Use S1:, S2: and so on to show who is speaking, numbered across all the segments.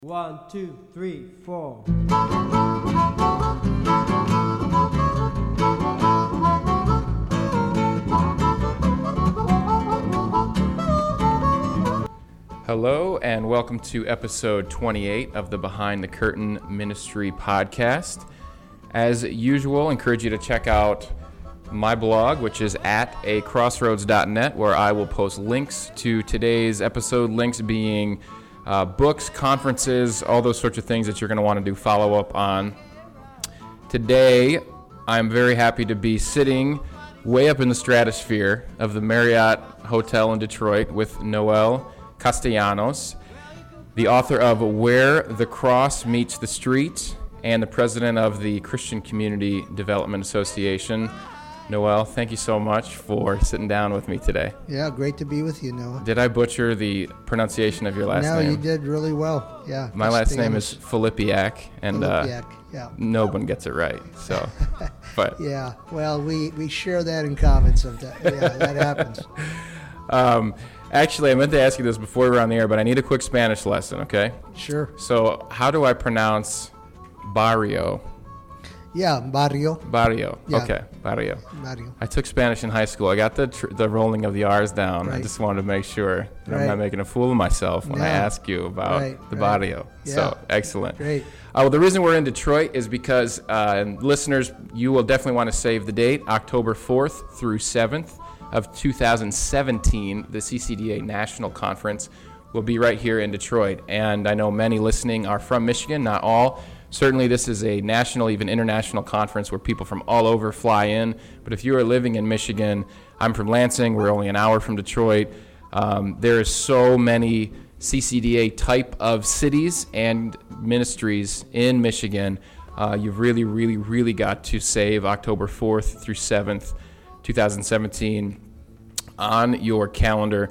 S1: 1, 2, 3, 4.
S2: Hello and welcome to episode 28 of the Behind the Curtain Ministry podcast. As usual, I encourage you to check out my blog, which is at acrossroads.net, where I will post links to today's episode, links being books, conferences, all those sorts of things that you're going to want to do follow up on. Today, I'm very happy to be sitting way up in the stratosphere of the Marriott Hotel in Detroit with Noel Castellanos, the author of Where the Cross Meets the Street and the president of the Christian Community Development Association. Noel, thank you so much for sitting down with me today.
S3: Yeah, great to be with you, Noah.
S2: Did I butcher the pronunciation of your last name?
S3: No, you did really well. Yeah.
S2: My last name is Filipiak, and
S3: yeah.
S2: no one gets it right. So, but
S3: yeah. Well, we share that in common sometimes. Yeah, that happens.
S2: Actually, I meant to ask you this before we were on the air, but I need a quick Spanish lesson. Okay?
S3: Sure.
S2: So, how do I pronounce barrio?
S3: Yeah, barrio.
S2: Barrio.
S3: Yeah.
S2: Okay, barrio.
S3: Barrio.
S2: I took Spanish in high school. I got the rolling of the R's down.
S3: Right.
S2: I just wanted to make sure that I'm
S3: Right.
S2: not making a fool of myself when I
S3: No.
S2: ask you about the
S3: Right.
S2: barrio.
S3: Yeah.
S2: So, excellent.
S3: Great.
S2: Well, the reason we're in Detroit is because, listeners, you will definitely want to save the date, October 4th through 7th of 2017, the CCDA National Conference will be right here in Detroit. And I know many listening are from Michigan, not all. Certainly this is a national, even international conference where people from all over fly in. But if you are living in Michigan, I'm from Lansing, we're only an hour from Detroit. There is so many CCDA type of cities and ministries in Michigan. You've really got to save October 4th through 7th, 2017 on your calendar.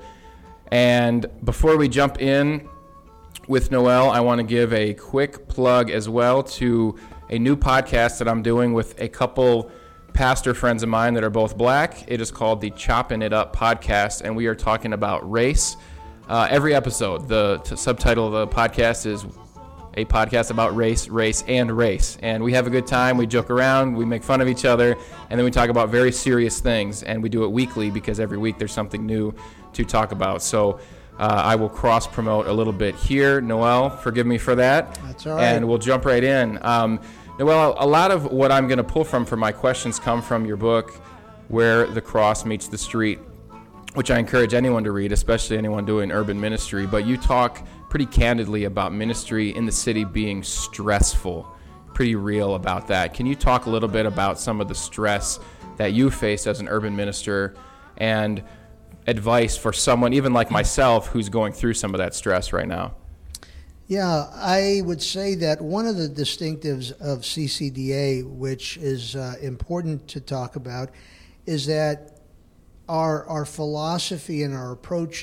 S2: And before we jump in with Noel, I want to give a quick plug as well to a new podcast that I'm doing with a couple pastor friends of mine that are both black. It is called the Choppin' It Up podcast, and we are talking about race. Every episode, the subtitle of the podcast is a podcast about race, and race. And we have a good time, we joke around, we make fun of each other, and then we talk about very serious things. And we do it weekly because every week there's something new to talk about. So I will cross-promote a little bit here. Noel, forgive me for that.
S3: That's all right.
S2: And we'll jump right in. Noel, a lot of what I'm going to pull from for my questions come from your book, Where the Cross Meets the Street, which I encourage anyone to read, especially anyone doing urban ministry. But you talk pretty candidly about ministry in the city being stressful, pretty real about that. Can you talk a little bit about some of the stress that you face as an urban minister and advice for someone, even like myself, who's going through some of that stress right now?
S3: Yeah, I would say that one of the distinctives of CCDA, which is important to talk about, is that our philosophy and our approach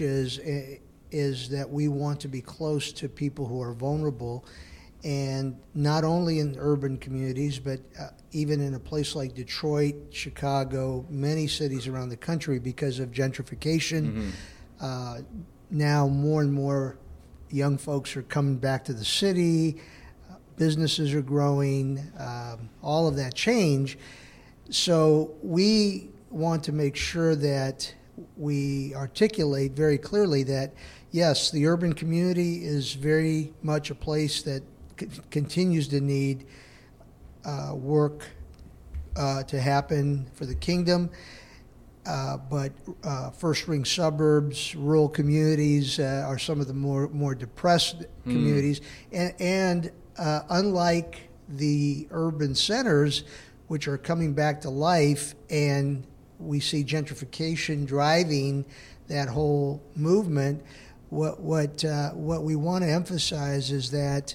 S3: is that we want to be close to people who are vulnerable, and not only in urban communities, but even in a place like Detroit, Chicago, many cities around the country because of gentrification. Mm-hmm. Now more and more young folks are coming back to the city, businesses are growing, all of that change. So we want to make sure that we articulate very clearly that, yes, the urban community is very much a place that continues to need work to happen for the kingdom, but first-ring suburbs, rural communities are some of the more depressed communities, and unlike the urban centers, which are coming back to life, and we see gentrification driving that whole movement. What we want to emphasize is that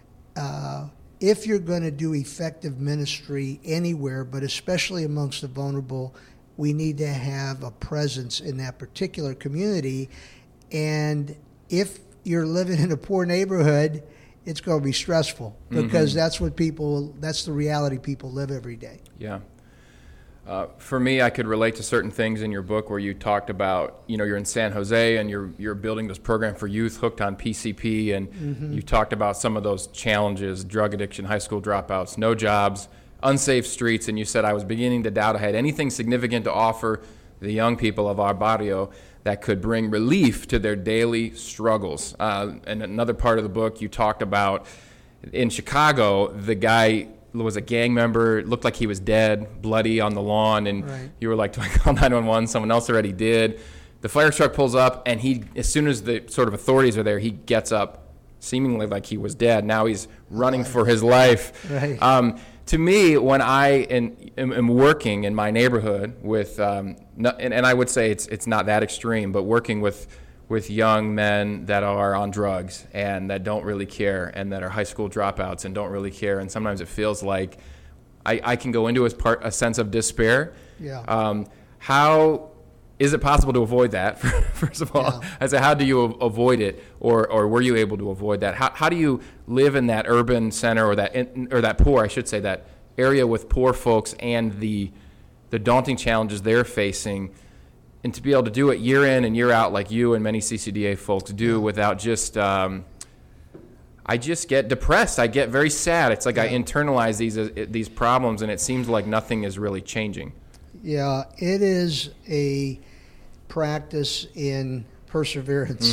S3: if you're going to do effective ministry anywhere, but especially amongst the vulnerable, we need to have a presence in that particular community. And if you're living in a poor neighborhood, it's going to be stressful because that's the reality people live every day.
S2: Yeah. For me, I could relate to certain things in your book where you talked about, you're in San Jose and you're building this program for youth hooked on PCP, and you talked about some of those challenges: drug addiction, high school dropouts, no jobs, unsafe streets, and you said, I was beginning to doubt I had anything significant to offer the young people of our barrio that could bring relief to their daily struggles. And another part of the book, you talked about in Chicago, the guy was a gang member, looked like he was dead, bloody on the lawn, and
S3: Right.
S2: you were like, do I call 911? Someone else already did. The fire truck pulls up, and he, as soon as the sort of authorities are there, he gets up seemingly like he was dead. Now he's running for his life.
S3: Right.
S2: To me, when I am working in my neighborhood with, and I would say it's not that extreme, but working with young men that are on drugs and that don't really care, and that are high school dropouts and don't really care, and sometimes it feels like I can go into a sense of despair.
S3: Yeah.
S2: How is it possible to avoid that? First of all,
S3: Yeah.
S2: I say, how do you avoid it, or were you able to avoid that? How do you live in that urban center, or that poor, I should say, that area with poor folks and the daunting challenges they're facing, and to be able to do it year in and year out like you and many CCDA folks do without just, I just get depressed. I get very sad. It's like I internalize these problems, and it seems like nothing is really changing.
S3: Yeah, it is a practice in perseverance.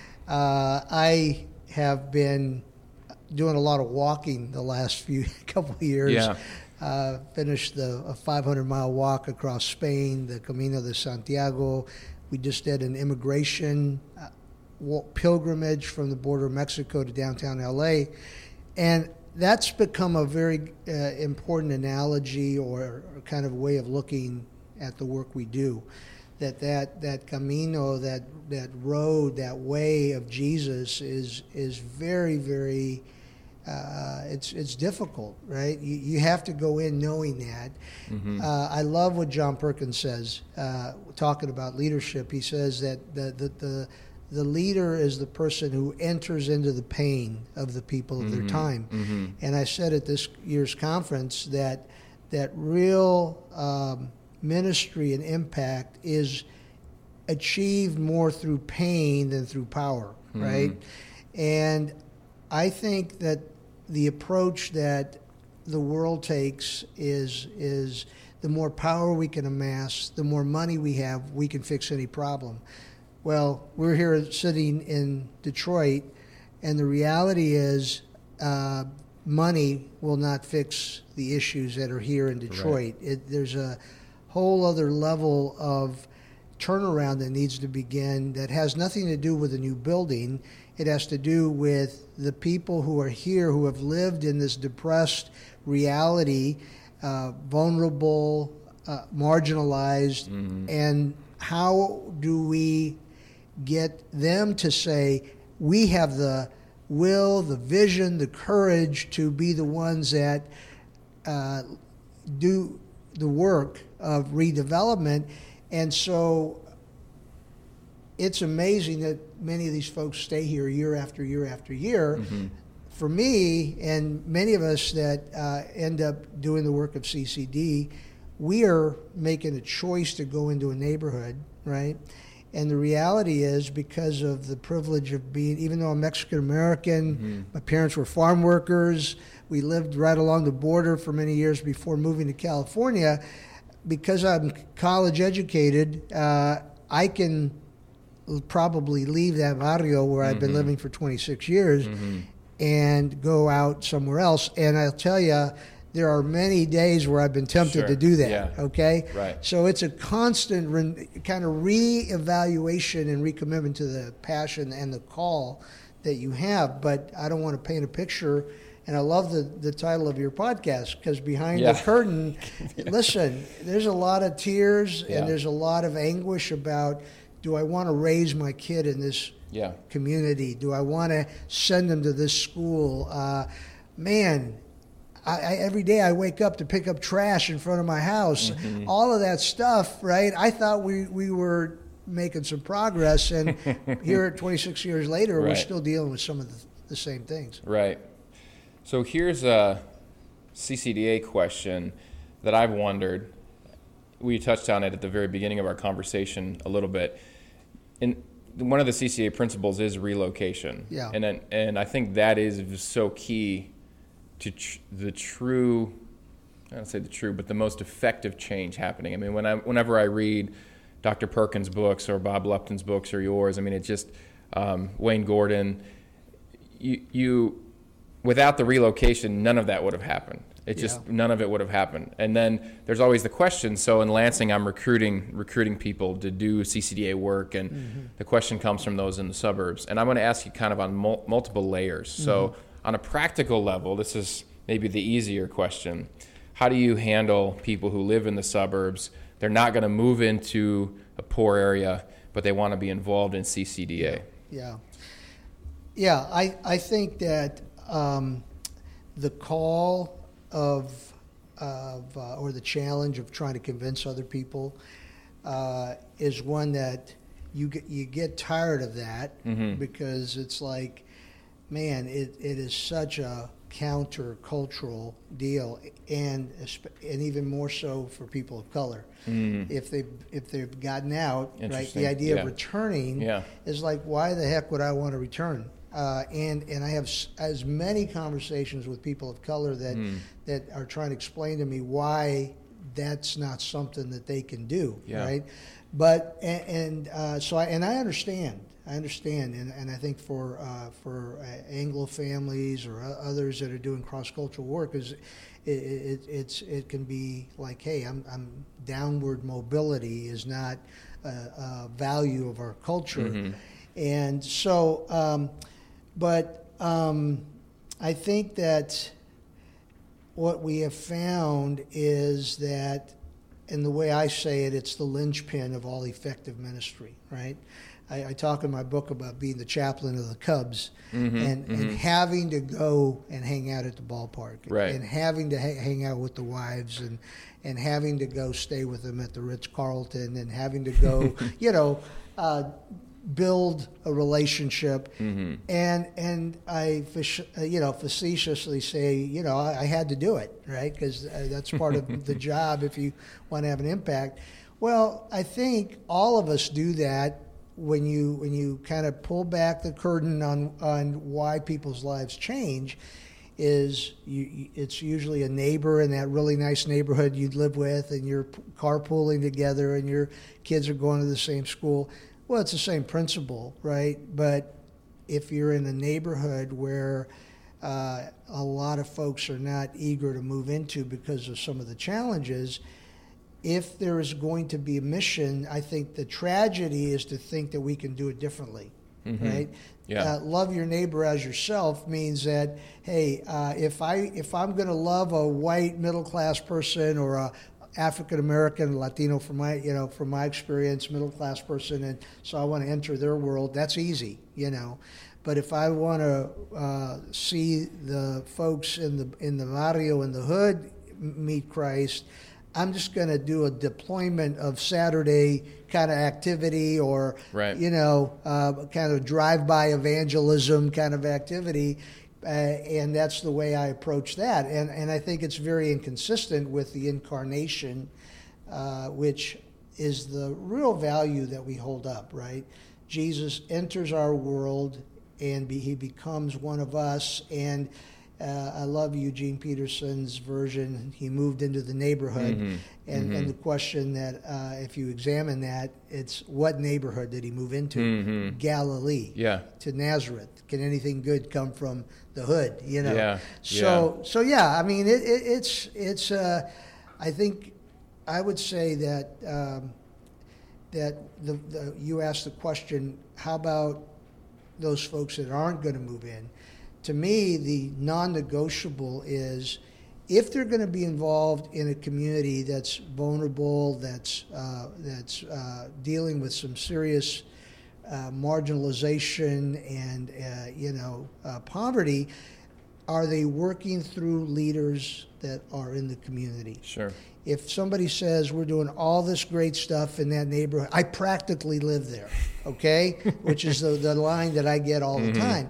S3: I have been doing a lot of walking the last couple of years.
S2: Yeah.
S3: Finished a 500-mile walk across Spain, the Camino de Santiago. We just did an immigration pilgrimage from the border of Mexico to downtown LA. And that's become a very important analogy, or kind of way of looking at the work we do. That Camino, that road, that way of Jesus is very, very, it's difficult, right? You have to go in knowing that. I love what John Perkins says, talking about leadership. He says that the leader is the person who enters into the pain of the people of their time. And I said at this year's conference that real ministry and impact is achieved more through pain than through power, right? And I think that the approach that the world takes is the more power we can amass, the more money we have, we can fix any problem. Well, we're here sitting in Detroit, and the reality is money will not fix the issues that are here in Detroit. There's a whole other level of turnaround that needs to begin that has nothing to do with a new building. It has to do with the people who are here, who have lived in this depressed reality, vulnerable, marginalized, and how do we get them to say, we have the will, the vision, the courage to be the ones that do the work of redevelopment. And so it's amazing that many of these folks stay here year after year after year. For me, and many of us that end up doing the work of CCD, we are making a choice to go into a neighborhood, right? And the reality is, because of the privilege of being, even though I'm Mexican-American, my parents were farm workers, we lived right along the border for many years before moving to California. Because I'm college educated, I can probably leave that barrio where I've been living for 26 years and go out somewhere else. And I'll tell you, there are many days where I've been tempted to do that, okay?
S2: Right.
S3: So it's a constant kind of re-evaluation and recommitment to the passion and the call that you have. But I don't want to paint a picture. And I love the title of your podcast, because behind the curtain, listen, there's a lot of tears and there's a lot of anguish about, do I want to raise my kid in this community? Do I want to send them to this school? Man, I every day I wake up to pick up trash in front of my house. All of that stuff, right? I thought we were making some progress, and here 26 years later, we're still dealing with some of the same things.
S2: Right. So here's a CCDA question that I've wondered. we touched on it at the very beginning of our conversation a little bit. And one of the CCA principles is relocation.
S3: Yeah.
S2: And I think that is so key to the true, I don't say the true, but the most effective change happening. I mean, whenever I read Dr. Perkins' books or Bob Lupton's books or yours, I mean, it just, Wayne Gordon, you without the relocation, none of that would have happened. None of it would have happened. And then there's always the question. So in Lansing, I'm recruiting people to do CCDA work, and the question comes from those in the suburbs. And I'm going to ask you kind of on multiple layers. So on a practical level, this is maybe the easier question. How do you handle people who live in the suburbs? They're not going to move into a poor area, but they want to be involved in CCDA.
S3: Yeah, I think that the call of or the challenge of trying to convince other people is one that you get tired of that, because it's like, man, it is such a counter-cultural deal, and even more so for people of color. If they've gotten out, right? The idea of returning is like, why the heck would I want to return? And I have as many conversations with people of color that are trying to explain to me why that's not something that they can do, right? But so I understand. And I think for Anglo families or others that are doing cross-cultural work, it can be like, hey, I'm downward mobility is not a value of our culture, and so. But I think that what we have found is that, and the way I say it, it's the linchpin of all effective ministry, right? I talk in my book about being the chaplain of the Cubs, and having to go and hang out at the ballpark, and having to hang out with the wives, and having to go stay with them at the Ritz-Carlton, and having to go, build a relationship, and I facetiously say, I had to do it, right? Because that's part of the job if you want to have an impact. Well, I think all of us do that when you kind of pull back the curtain on why people's lives change. It's usually a neighbor in that really nice neighborhood you live with, and you're carpooling together, and your kids are going to the same school. Well, it's the same principle, right? But if you're in a neighborhood where a lot of folks are not eager to move into because of some of the challenges, if there is going to be a mission, I think the tragedy is to think that we can do it differently, right? Love your neighbor as yourself means that, hey, if I'm going to love a white middle class person or a African American, Latino, from my experience, middle class person, and so I want to enter their world, that's easy, But if I want to see the folks in the barrio, in the hood, meet Christ, I'm just going to do a deployment of Saturday kind of activity, or kind of drive-by evangelism kind of activity. And that's the way I approach that. And I think it's very inconsistent with the incarnation, which is the real value that we hold up, right? Jesus enters our world, and he becomes one of us. And I love Eugene Peterson's version. He moved into the neighborhood. And the question that, if you examine that, it's what neighborhood did he move into? Galilee. To Nazareth. Can anything good come from the hood? So I mean, it's I think I would say that that you asked the question, how about those folks that aren't going to move in? To me, the non-negotiable is, if they're going to be involved in a community that's vulnerable, that's dealing with some serious marginalization and poverty, are they working through leaders that are in the community.
S2: Sure.
S3: If somebody says we're doing all this great stuff in that neighborhood, I practically live there, okay? Which is the line that I get all the time.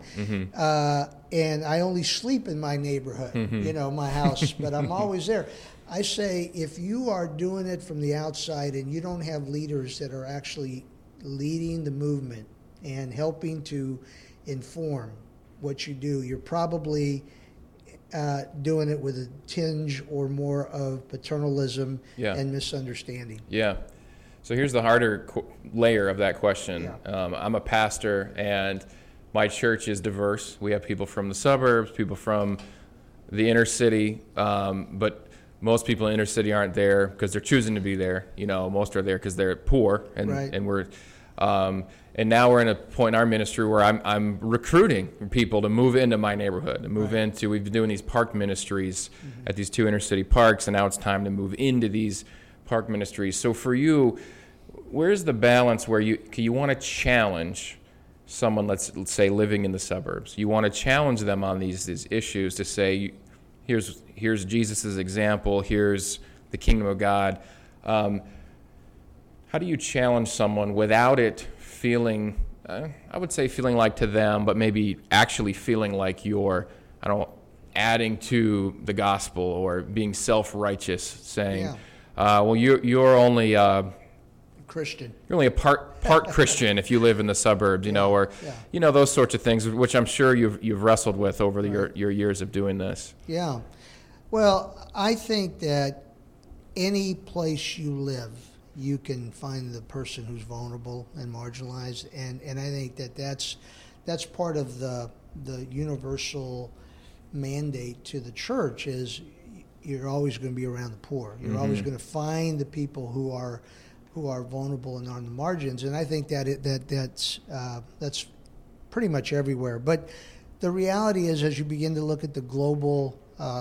S3: And I only sleep in my neighborhood, my house, but I'm always there. I say if you are doing it from the outside and you don't have leaders that are actually leading the movement and helping to inform what you do, you're probably doing it with a tinge or more of paternalism and misunderstanding.
S2: Yeah. So here's the harder layer of that question. I'm a pastor, and my church is diverse. We have people from the suburbs, people from the inner city, but most people in inner city aren't there because they're choosing to be there. Most are there because they're poor, and we're. And now we're in a point in our ministry where I'm recruiting people to move into my neighborhood, to move into. We've been doing these park ministries at these 2 inner city parks, and now it's time to move into these park ministries. So for you, where's the balance where you want to challenge someone, let's say living in the suburbs? You want to challenge them on these issues to say, here's Jesus' example, here's the kingdom of God. How do you challenge someone without it feeling, I would say feeling like to them, but maybe actually feeling like you're, adding to the gospel or being self-righteous, saying, well, you're only
S3: Christian.
S2: You're only a part Christian if you live in the suburbs, or those sorts of things, which I'm sure you've wrestled with over your years of doing this.
S3: Yeah. Well, I think that any place you live, you can find the person who's vulnerable and marginalized, and I think that's part of the universal mandate to the church is you're always going to be around the poor. You're always going to find the people who are vulnerable and on the margins, and I think that's pretty much everywhere. But the reality is, as you begin to look at the global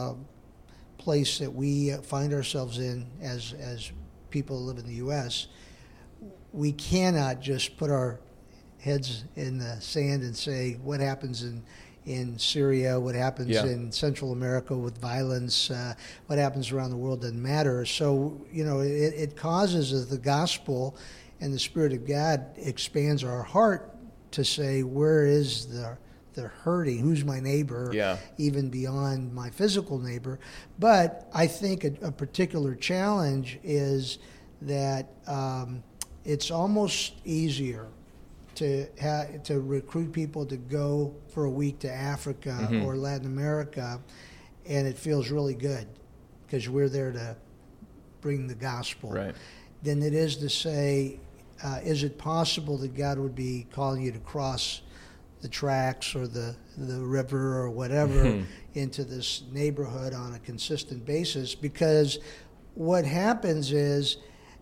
S3: place that we find ourselves in as people who live in the U.S., we cannot just put our heads in the sand and say what happens in Syria, what happens in Central America with violence, what happens around the world doesn't matter. So, it causes as the gospel and the Spirit of God expands our heart to say, where is the hurting? Who's my neighbor? Even beyond my physical neighbor. But I think a particular challenge is that it's almost easier to recruit people to go for a week to Africa or Latin America, and it feels really good because we're there to bring the gospel.
S2: Right.
S3: Than it is to say, is it possible that God would be calling you to cross the tracks or the river or whatever into this neighborhood on a consistent basis? Because what happens is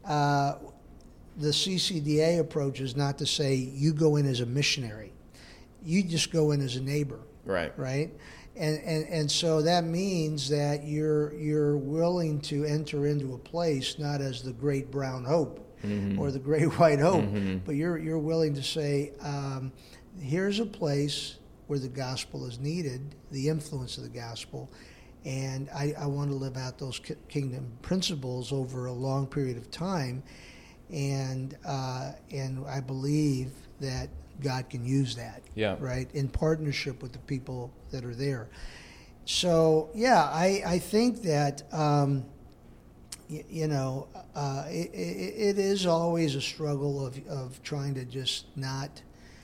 S3: the CCDA approach is not to say you go in as a missionary. You just go in as a neighbor. Right? And so that means that you're willing to enter into a place not as the great brown hope or the great white hope, but you're willing to say, here's a place where the gospel is needed, the influence of the gospel, and I want to live out those kingdom principles over a long period of time, and I believe that God can use that, right, in partnership with the people that are there. So, I think that, it is always a struggle of trying to just not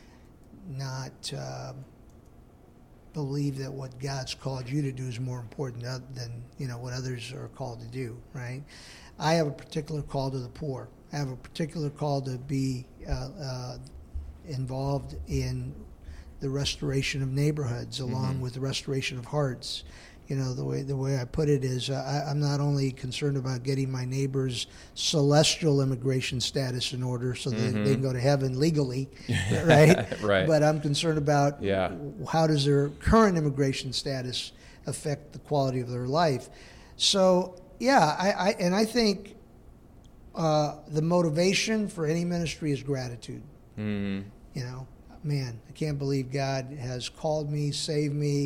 S3: believe that what God's called you to do is more important than what others are called to do, right? I have a particular call to the poor. I have a particular call to be involved in the restoration of neighborhoods, along with the restoration of hearts. The way I put it is, I'm not only concerned about getting my neighbors' celestial immigration status in order so that they can go to heaven legally, right?
S2: Right.
S3: But I'm concerned about how does their current immigration status affect the quality of their life. So, I think the motivation for any ministry is gratitude. Man, I can't believe God has called me, saved me,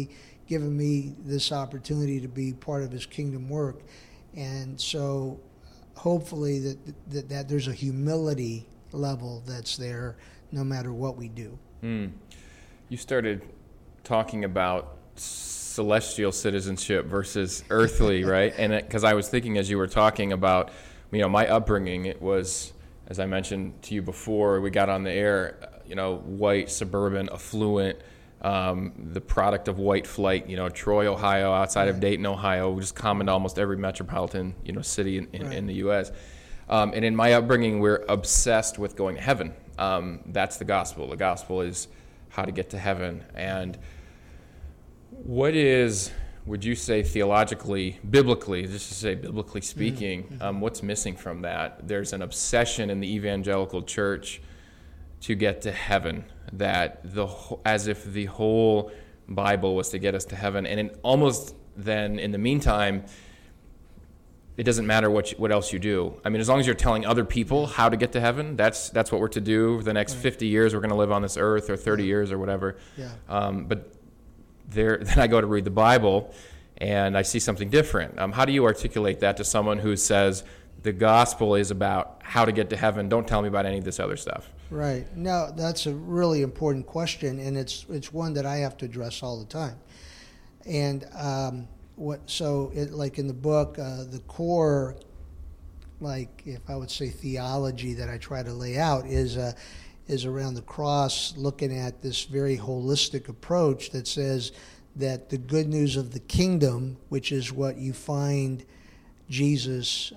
S3: given me this opportunity to be part of his kingdom work. And so hopefully that there's a humility level that's there no matter what we do.
S2: You started talking about celestial citizenship versus earthly, right? And because I was thinking as you were talking about, my upbringing, it was, as I mentioned to you before we got on the air, white, suburban, affluent, the product of white flight, Troy, Ohio, outside of Dayton, Ohio, just common to almost every metropolitan, city in the U.S. And in my upbringing, we're obsessed with going to heaven. That's the gospel. The gospel is how to get to heaven. And what is, would you say theologically, biblically, just to say biblically speaking, what's missing from that? There's an obsession in the evangelical church to get to heaven, that as if the whole Bible was to get us to heaven. And almost then, in the meantime, it doesn't matter what else you do. I mean, as long as you're telling other people how to get to heaven, that's what we're to do. For the next 50 years, we're going to live on this earth, or 30 years, or whatever. But then I go to read the Bible, and I see something different. How do you articulate that to someone who says, the gospel is about how to get to heaven, don't tell me about any of this other stuff? Right.
S3: No, that's a really important question, and it's one that I have to address all the time. And like in the book, the core, like if I would say theology that I try to lay out is around the cross, looking at this very holistic approach that says that the good news of the kingdom, which is what you find Jesus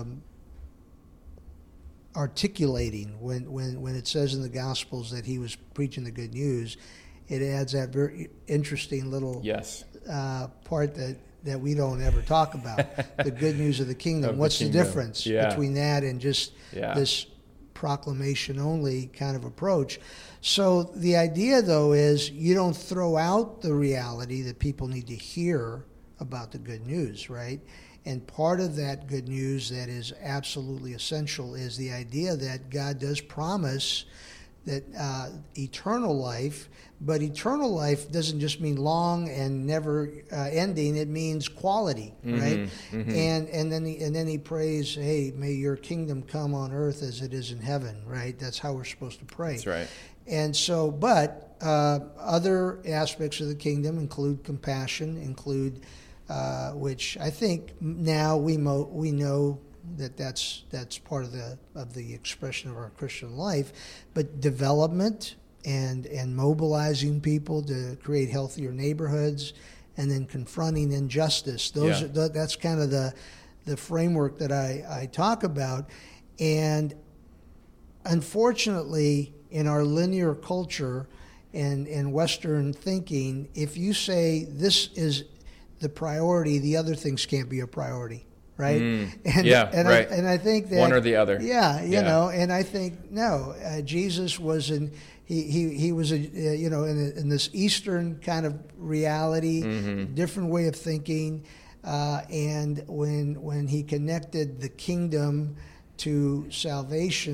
S3: articulating when it says in the Gospels that he was preaching the good news, it adds that very interesting little part that we don't ever talk about, the good news of the kingdom. What's the difference between that and just this proclamation only kind of approach? So the idea, though, is you don't throw out the reality that people need to hear about the good news, right? And part of that good news that is absolutely essential is the idea that God does promise that eternal life, but eternal life doesn't just mean long and never ending. It means quality, right? And then he prays, "Hey, may your kingdom come on earth as it is in heaven," right? That's how we're supposed to pray.
S2: That's right.
S3: And so, but other aspects of the kingdom include compassion, include which I think now we know that's part of the expression of our Christian life, but development and mobilizing people to create healthier neighborhoods, and then confronting injustice. That's kind of the framework that I talk about. And unfortunately, in our linear culture and Western thinking, if you say this is the priority, the other things can't be a priority, right?
S2: Right.
S3: I think that
S2: one or the other.
S3: You know, and I think no, Jesus was he was in this Eastern kind of reality, different way of thinking, and when he connected the kingdom to salvation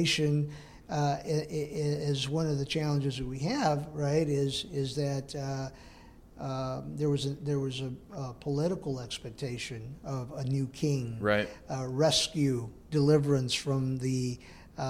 S3: is one of the challenges that we have, right? Is that there was a political expectation of a new king,
S2: right?
S3: Rescue, deliverance from the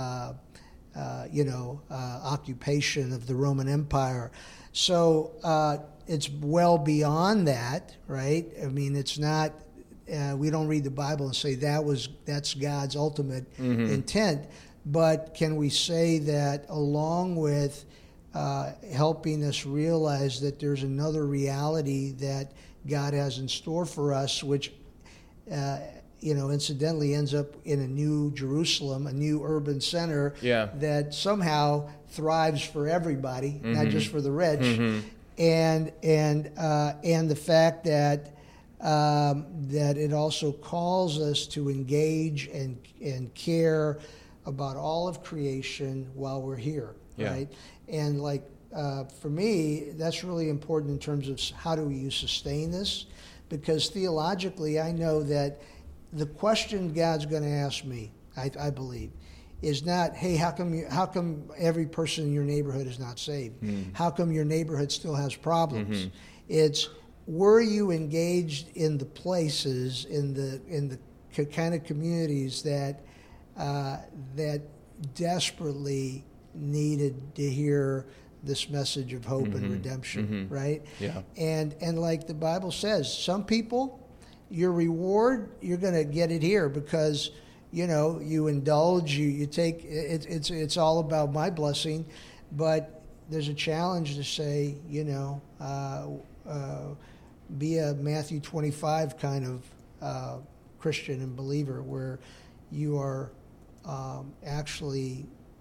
S3: occupation of the Roman Empire. So it's well beyond that, right? I mean, it's not. We don't read the Bible and say that's God's ultimate intent. But can we say that along with helping us realize that there's another reality that God has in store for us, which, incidentally ends up in a new Jerusalem, a new urban center that somehow thrives for everybody, not just for the rich, and the fact that it also calls us to engage and care about all of creation while we're here, right? And for me, that's really important in terms of how do you sustain this? Because theologically, I know that the question God's going to ask me, I believe, is not, hey, how come every person in your neighborhood is not saved? How come your neighborhood still has problems? It's, were you engaged in the places, in the kind of communities that desperately needed to hear this message of hope and redemption, right?
S2: Yeah.
S3: And like the Bible says, some people, your reward, you're going to get it here because, you indulge, you take, it's all about my blessing, but there's a challenge to say, be a Matthew 25 kind of Christian and believer where you are actually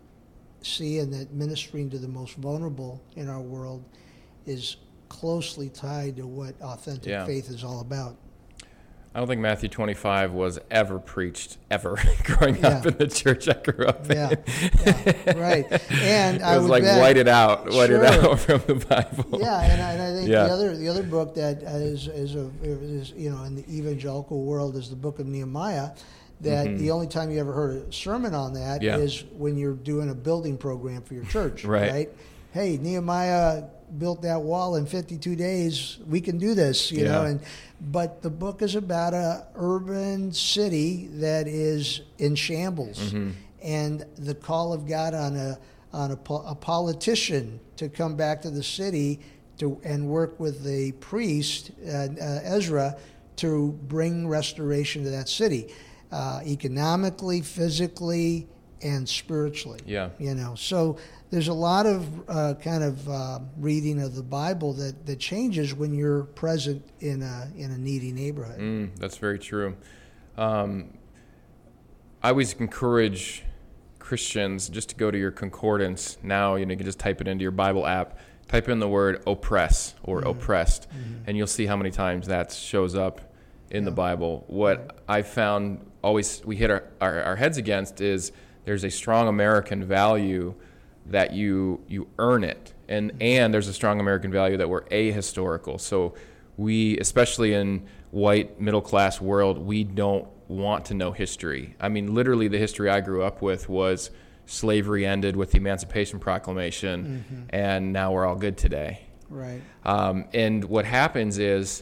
S3: seeing that ministering to the most vulnerable in our world is closely tied to what authentic faith is all about.
S2: I don't think Matthew 25 was ever preached, ever, growing up in the church I grew up in.
S3: Yeah, right. And
S2: it was white it out from the Bible.
S3: Yeah, and I think the other book that is in the evangelical world is the book of Nehemiah. That the only time you ever heard a sermon on that is when you're doing a building program for your church, right? Hey, Nehemiah built that wall in 52 days. We can do this, you know. But the book is about a urban city that is in shambles, and the call of God on a politician to come back to the city and work with the priest Ezra to bring restoration to that city. Economically, physically, and spiritually. So there's a lot of reading of the Bible that changes when you're present in a needy neighborhood.
S2: That's very true. I always encourage Christians just to go to your concordance now. You can just type it into your Bible app. Type in the word oppress or oppressed, and you'll see how many times that shows up in the Bible. What I found always we hit our heads against is there's a strong American value that you earn it, and there's a strong American value that we're ahistorical. So we, especially in white middle class world, we don't want to know history. I mean, literally the history I grew up with was slavery ended with the Emancipation Proclamation, and now we're all good today.
S3: Right.
S2: And what happens is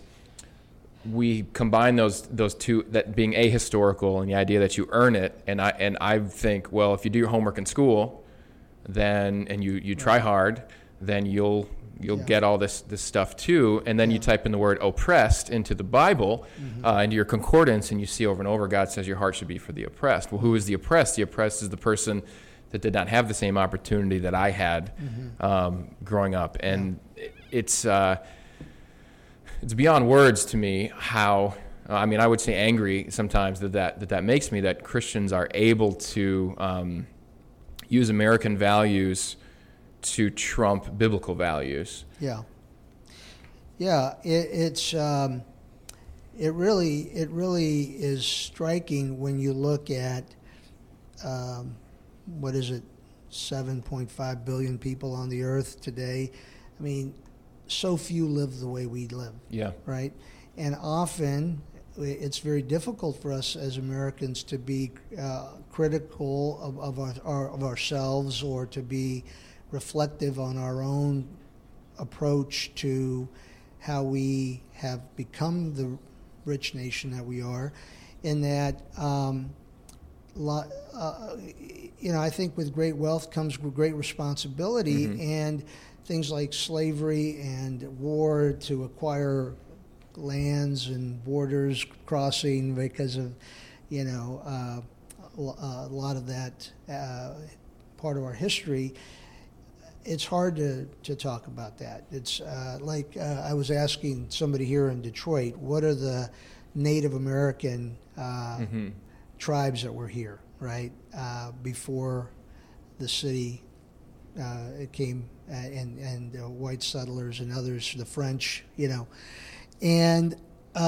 S2: we combine those two, that being ahistorical and the idea that you earn it, and I think, well, if you do your homework in school, then and you try hard, then you'll get all this stuff too. And then you type in the word oppressed into the Bible, into your concordance, and you see over and over God says your heart should be for the oppressed. Well, who is the oppressed? The oppressed is the person that did not have the same opportunity that I had growing up, and it's beyond words to me how, I would say angry sometimes that makes me, that Christians are able to use American values to trump biblical values.
S3: It really is striking when you look at 7.5 billion people on the earth today. I mean, so few live the way we live. Right? And often it's very difficult for us as Americans to be critical of ourselves, or to be reflective on our own approach to how we have become the rich nation that we are. In that, I think with great wealth comes great responsibility, and things like slavery and war to acquire lands and borders crossing because of, a lot of that part of our history. It's hard to talk about that. It's I was asking somebody here in Detroit, what are the Native American tribes that were here, right, before the city it came, and white settlers and others, the French, and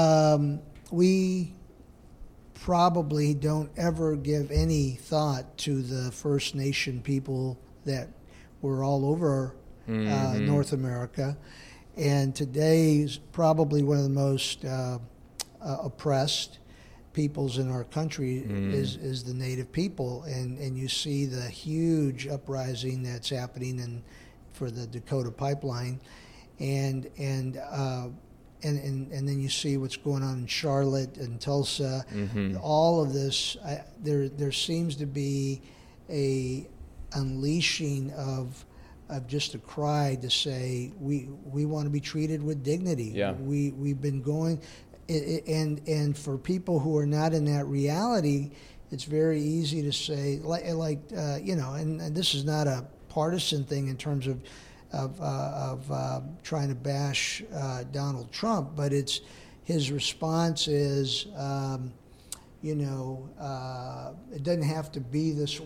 S3: we probably don't ever give any thought to the First Nation people that were all over North America, and today is probably one of the most oppressed peoples in our country is the Native people, and you see the huge uprising that's happening for the Dakota Pipeline, and and then you see what's going on in Charlotte and Tulsa. All of this, there seems to be a unleashing of just a cry to say we want to be treated with dignity.
S2: Yeah.
S3: We've been going, and for people who are not in that reality, it's very easy to say and this is not a partisan thing in terms of trying to bash Donald Trump, but it's his response is it doesn't have to be this.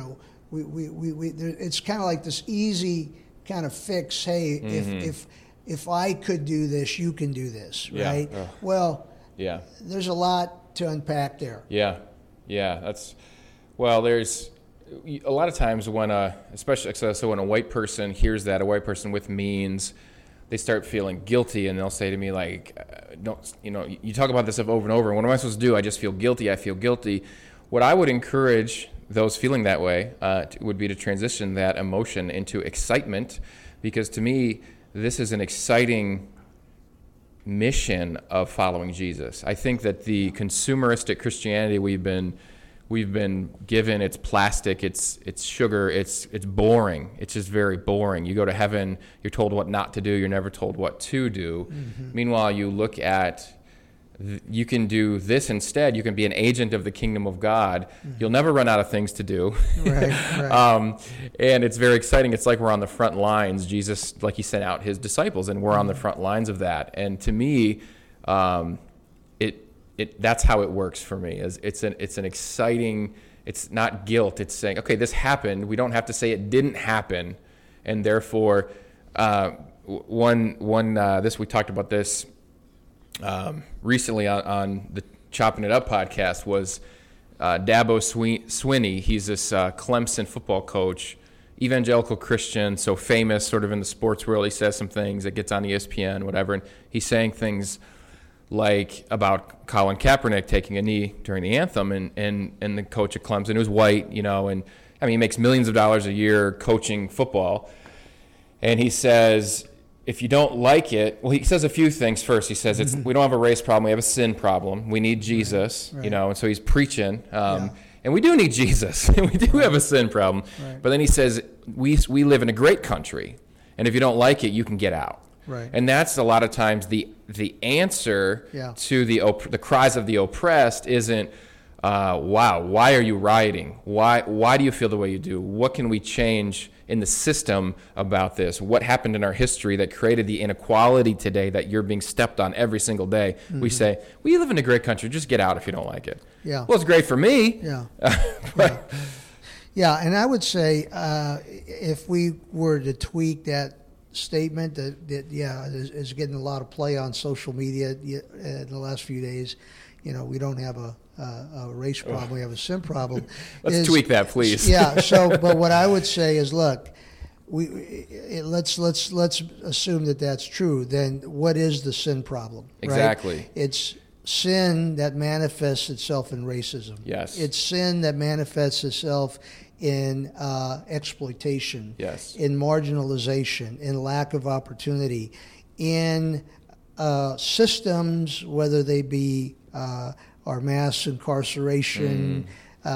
S3: It's kind of like this easy kind of fix. Hey, if I could do this, you can do this, right?
S2: Yeah.
S3: Well,
S2: Yeah.
S3: there's a lot to unpack there.
S2: Yeah. There's a lot of times when, especially so when a white person hears that, a white person with means, they start feeling guilty, and they'll say to me like, you talk about this stuff over and over, and what am I supposed to do? I just feel guilty. I feel guilty. What I would encourage those feeling that way would be to transition that emotion into excitement, because to me, this is an exciting mission of following Jesus. I think that the consumeristic Christianity we've been given, it's plastic, it's sugar, it's boring. It's just very boring. You go to heaven, you're told what not to do, you're never told what to do. Meanwhile, you look at, you can do this instead. You can be an agent of the kingdom of God. You'll never run out of things to do.
S3: Right.
S2: And it's very exciting. It's like we're on the front lines. Jesus, like he sent out his disciples, and we're on the front lines of that. And to me, that's how it works for me. It's an exciting. It's not guilt. It's saying, okay, this happened. We don't have to say it didn't happen, and therefore, we talked about this recently on the Chopping It Up podcast, was Dabo Swinney. He's this Clemson football coach, evangelical Christian, so famous sort of in the sports world. He says some things that gets on ESPN, whatever, and he's saying things like about Colin Kaepernick taking a knee during the anthem, and the coach at Clemson, who's white, and I mean, he makes millions of dollars a year coaching football, and he says, if you don't like it, well, he says a few things first. He says, we don't have a race problem, we have a sin problem. We need Jesus,
S3: Right.
S2: And so he's preaching. And we do need Jesus. We do have a sin problem.
S3: Right.
S2: But then he says, we live in a great country, and if you don't like it, you can get out.
S3: Right.
S2: And that's a lot of times the answer to the cries of the oppressed isn't, wow, why are you rioting? Why do you feel the way you do? What can we change in the system about this? What happened in our history that created the inequality today that you're being stepped on every single day? We say, well, you live in a great country. Just get out if you don't like it.
S3: Yeah.
S2: Well, it's great for me.
S3: Yeah.
S2: But,
S3: Yeah, and I would say if we were to tweak that statement that is getting a lot of play on social media in the last few days, we don't have a race problem, we have a sin problem.
S2: Let's tweak that, please.
S3: Yeah. So, but what I would say is, look, let's assume that that's true. Then, what is the sin problem?
S2: Exactly.
S3: Right? It's sin that manifests itself in racism.
S2: Yes.
S3: It's sin that manifests itself in exploitation.
S2: Yes.
S3: In marginalization, in lack of opportunity, in systems, whether they be our mass incarceration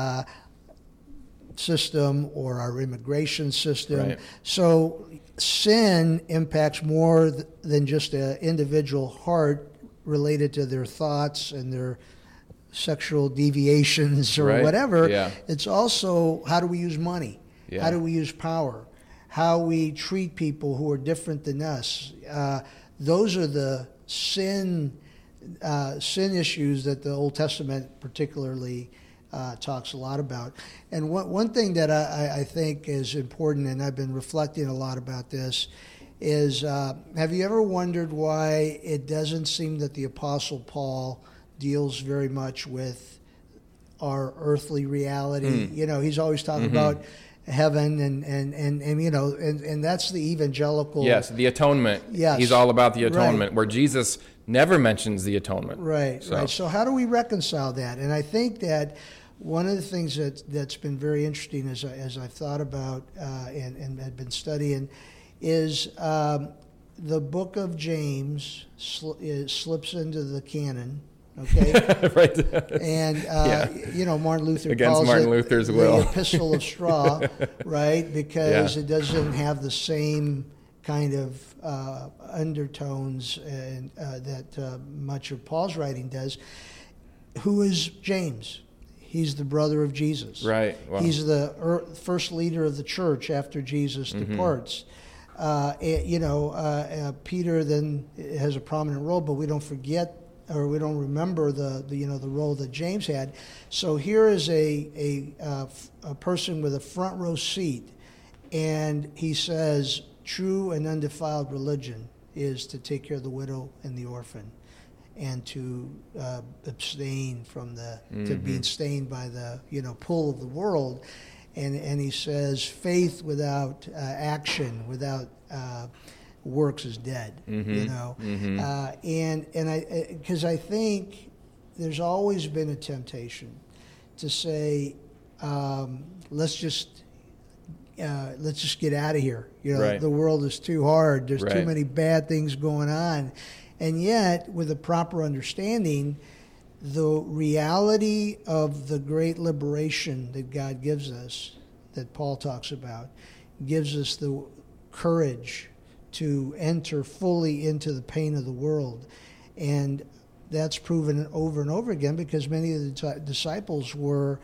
S3: system or our immigration system.
S2: Right.
S3: So sin impacts more than just an individual heart related to their thoughts and their sexual deviations or
S2: Right.
S3: whatever.
S2: Yeah.
S3: It's also how do we use money?
S2: Yeah.
S3: How do we use power? How we treat people who are different than us. Those are the sin issues that the Old Testament particularly talks a lot about. And one thing that I think is important, and I've been reflecting a lot about this, is have you ever wondered why it doesn't seem that the Apostle Paul deals very much with our earthly reality? He's always talking about heaven and that's the evangelical.
S2: Yes, the atonement.
S3: Yes.
S2: He's all about the atonement,
S3: Right.
S2: where Jesus never mentions the atonement.
S3: Right. So how do we reconcile that? And I think that one of the things that's been very interesting as I've thought about and had been studying is the book of James slips into the canon, okay?
S2: Right.
S3: And, Martin Luther
S2: Against
S3: calls
S2: Martin
S3: it
S2: Luther's will.
S3: the Epistle of Straw, right? Because
S2: Yeah.
S3: it doesn't have the same kind of undertones and that much of Paul's writing does. Who is James? He's the brother of Jesus.
S2: Right. Wow.
S3: He's the first leader of the church after Jesus departs. Peter then has a prominent role, but we don't forget or we don't remember the role that James had. So here is a person with a front row seat, and he says, "True and undefiled religion is to take care of the widow and the orphan, and to abstain from to being stained by the pull of the world." And he says, "Faith without action, without works, is dead." And because I think there's always been a temptation to say, let's just get out of here.
S2: Right.
S3: The world is too hard. There's
S2: Right.
S3: too many bad things going on. And yet, with a proper understanding, the reality of the great liberation that God gives us, that Paul talks about, gives us the courage to enter fully into the pain of the world. And that's proven over and over again because many of the disciples were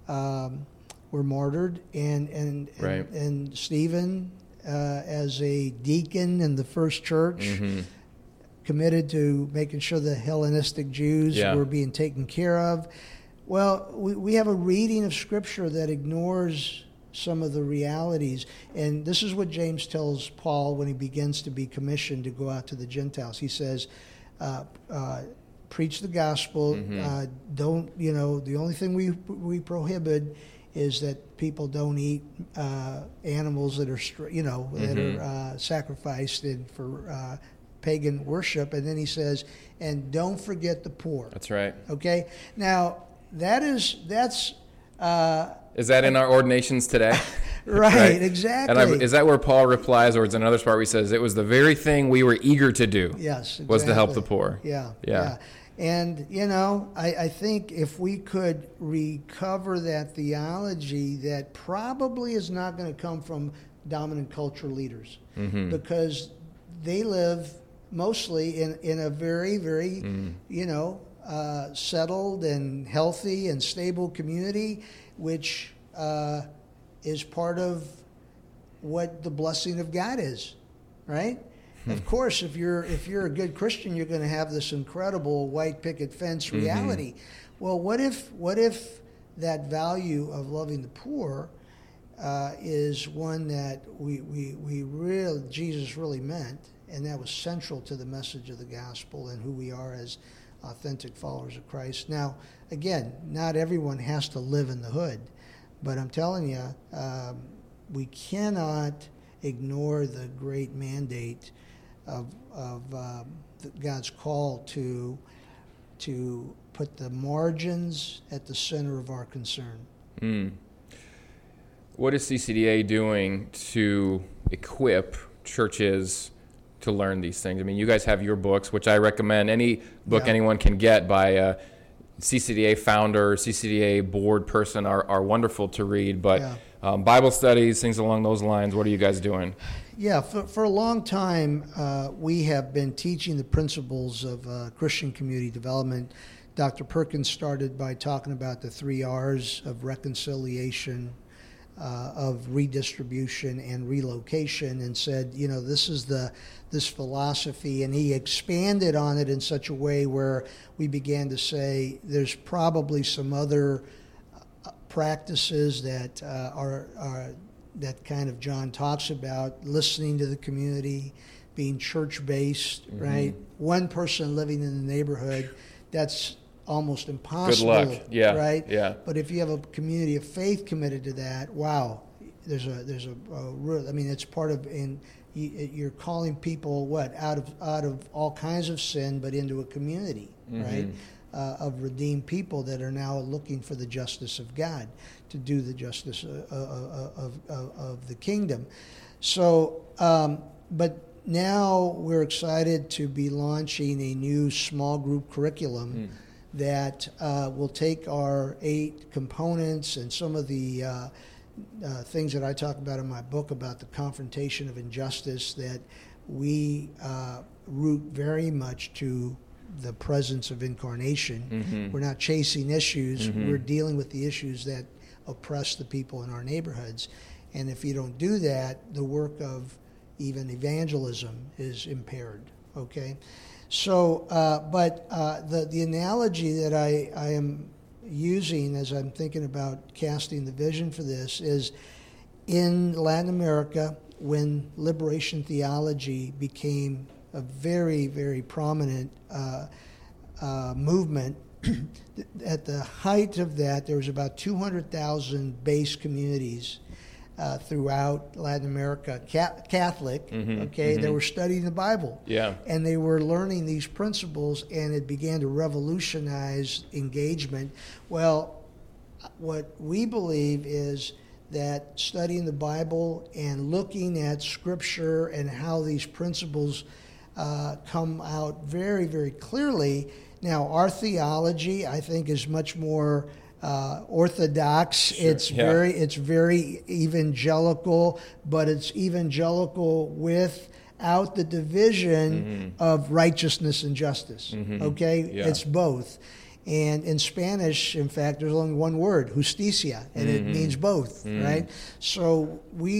S3: martyred, and Stephen, as a deacon in the first church, committed to making sure the Hellenistic Jews were being taken care of. Well, we have a reading of Scripture that ignores some of the realities. And this is what James tells Paul when he begins to be commissioned to go out to the Gentiles. He says, preach the gospel. Don't, the only thing we prohibit is that people don't eat animals that are, that are sacrificed for pagan worship. And then he says, and don't forget the poor.
S2: That's right.
S3: Okay? Now, that's...
S2: is that in our ordinations today?
S3: Right, exactly.
S2: And is that where Paul replies, or is it another part where he says, it was the very thing we were eager to do,
S3: yes, exactly.
S2: was to help the poor?
S3: Yeah. And, I think if we could recover that theology, that probably is not going to come from dominant culture leaders, because they live mostly in a very, very, settled and healthy and stable community, which is part of what the blessing of God is, right? Of course, if you're a good Christian, you're going to have this incredible white picket fence reality. Well, what if that value of loving the poor is one that Jesus really meant, and that was central to the message of the gospel and who we are as authentic followers of Christ. Now, again, not everyone has to live in the hood, but I'm telling you, we cannot ignore the great mandate of God's call to put the margins at the center of our concern.
S2: What is CCDA doing to equip churches to learn these things? I mean, you guys have your books, which I recommend. Any book anyone can get by a CCDA founder, CCDA board person are wonderful to read. But Bible studies, things along those lines, what are you guys doing?
S3: Yeah, for a long time, we have been teaching the principles of Christian community development. Dr. Perkins started by talking about the 3 R's of reconciliation, of redistribution and relocation, and said, this is this philosophy, and he expanded on it in such a way where we began to say there's probably some other practices that are that kind of John talks about, listening to the community, being church-based, right? One person living in the neighborhood, that's almost impossible.
S2: Good luck. Yeah.
S3: Right?
S2: Yeah.
S3: But if you have a community of faith committed to that, wow, there's a real, it's part of, and you're calling people out of all kinds of sin, but into a community, right? Of redeemed people that are now looking for the justice of God, to do the justice of the kingdom. So, but now we're excited to be launching a new small group curriculum that will take our 8 components and some of the things that I talk about in my book about the confrontation of injustice that we root very much to the presence of incarnation. We're not chasing issues. We're dealing with the issues that oppress the people in our neighborhoods. And if you don't do that, the work of even evangelism is impaired, okay? So, but the analogy that I am using as I'm thinking about casting the vision for this is in Latin America, when liberation theology became a very, very prominent movement, at the height of that, there was about 200,000 base communities throughout Latin America, Catholic, they were studying the Bible.
S2: Yeah.
S3: And they were learning these principles, and it began to revolutionize engagement. Well, what we believe is that studying the Bible and looking at Scripture and how these principles come out very, very clearly. Now, our theology, I think, is much more orthodox.
S2: Sure.
S3: It's very evangelical, but it's evangelical without the division of righteousness and justice. Okay, it's both. And in Spanish, in fact, there's only one word, justicia, and it means both, right? So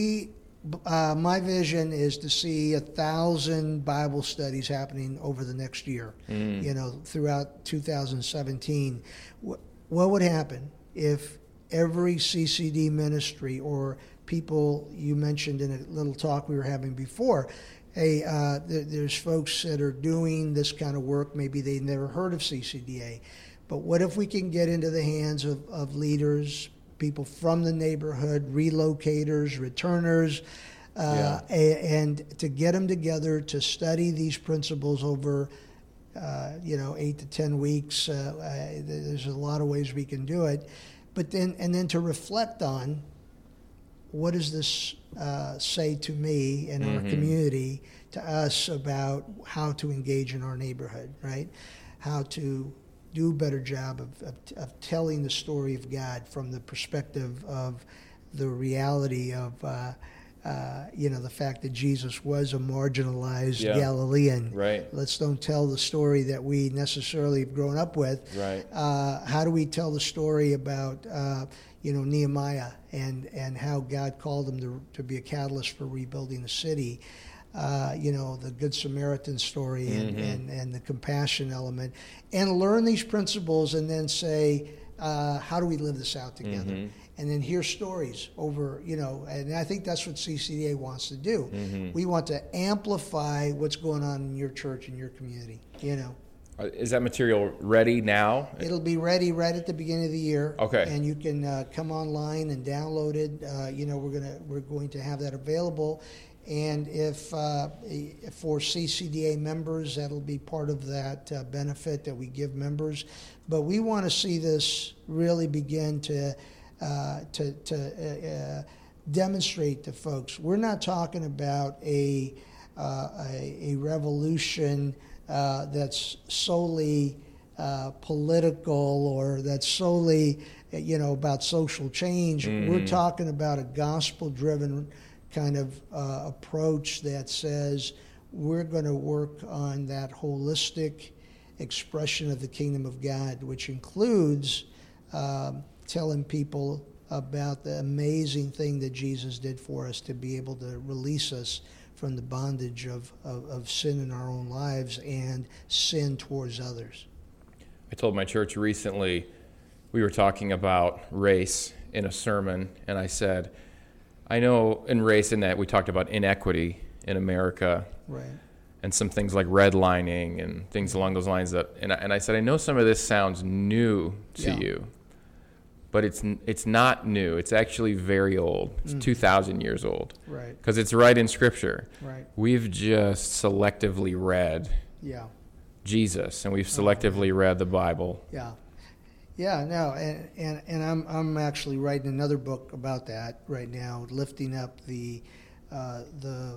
S3: my vision is to see 1,000 Bible studies happening over the next year, throughout 2017. What would happen if every CCD ministry or people you mentioned in a little talk we were having before, there's folks that are doing this kind of work, maybe they never heard of CCDA, but what if we can get into the hands of leaders, people from the neighborhood, relocators, returners, and to get them together to study these principles over 8 to 10 weeks. There's a lot of ways we can do it, but then to reflect on what does this say to me and our community, to us, about how to engage in our neighborhood, right? How to do a better job of telling the story of God from the perspective of the reality of the fact that Jesus was a marginalized Galilean.
S2: Right.
S3: Let's don't tell the story that we necessarily have grown up with.
S2: Right.
S3: How do we tell the story about Nehemiah and how God called him to be a catalyst for rebuilding the city? The Good Samaritan story and the compassion element, and learn these principles, and then say, how do we live this out together? And then hear stories over, and I think that's what CCDA wants to do. We want to amplify what's going on in your church and your community,
S2: Is that material ready now?
S3: It'll be ready right at the beginning of the year.
S2: Okay.
S3: And you can come online and download it. We're going to have that available. And if for CCDA members, that'll be part of that benefit that we give members. But we want to see this really begin to demonstrate to folks. We're not talking about a revolution that's solely political, or that's solely about social change. We're talking about a gospel-driven kind of approach that says we're going to work on that holistic expression of the kingdom of God, which includes telling people about the amazing thing that Jesus did for us to be able to release us from the bondage of sin in our own lives and sin towards others.
S2: I told my church recently, we were talking about race in a sermon, and I said, I know in race, in that we talked about inequity in America,
S3: right,
S2: and some things like redlining and things along those lines. And I said, I know some of this sounds new to you, but it's not new. It's actually very old. It's 2,000 years old.
S3: Right.
S2: Because it's right in Scripture.
S3: Right.
S2: We've just selectively read Jesus, and we've selectively read the Bible.
S3: Yeah. Yeah, no, and I'm actually writing another book about that right now, lifting up the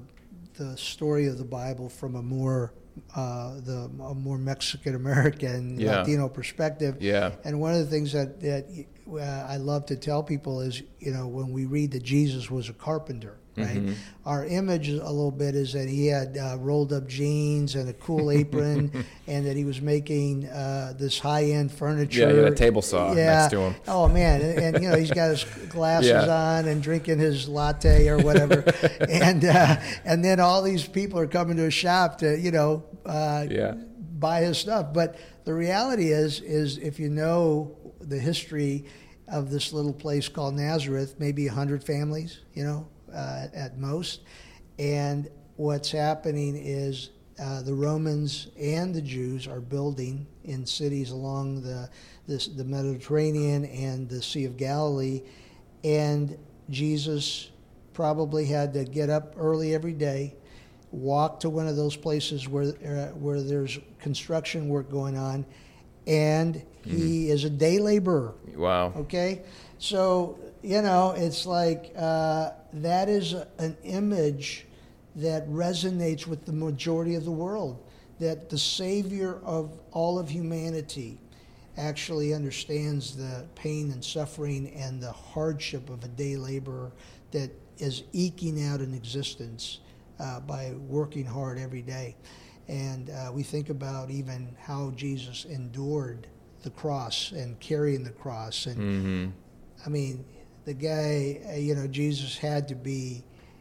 S3: the story of the Bible from a more Mexican American
S2: Yeah.
S3: Latino perspective.
S2: Yeah.
S3: And one of the things that I love to tell people is, when we read that Jesus was a carpenter, right?
S2: Mm-hmm.
S3: Our image a little bit is that he had rolled up jeans and a cool apron, and that he was making this high-end furniture.
S2: Yeah, he had a table saw next to him.
S3: Oh man, and he's got his glasses on and drinking his latte or whatever, and then all these people are coming to his shop to buy his stuff. But the reality is if you know the history of this little place called Nazareth, maybe 100 families, at most, and what's happening is the Romans and the Jews are building in cities along the Mediterranean and the Sea of Galilee, and Jesus probably had to get up early every day, walk to one of those places where there's construction work going on, and he is a day laborer.
S2: Wow.
S3: Okay, so it's like that is an image that resonates with the majority of the world, that the Savior of all of humanity actually understands the pain and suffering and the hardship of a day laborer that is eking out an existence by working hard every day. And we think about even how Jesus endured the cross and carrying the cross. And I mean, the guy, Jesus had to be,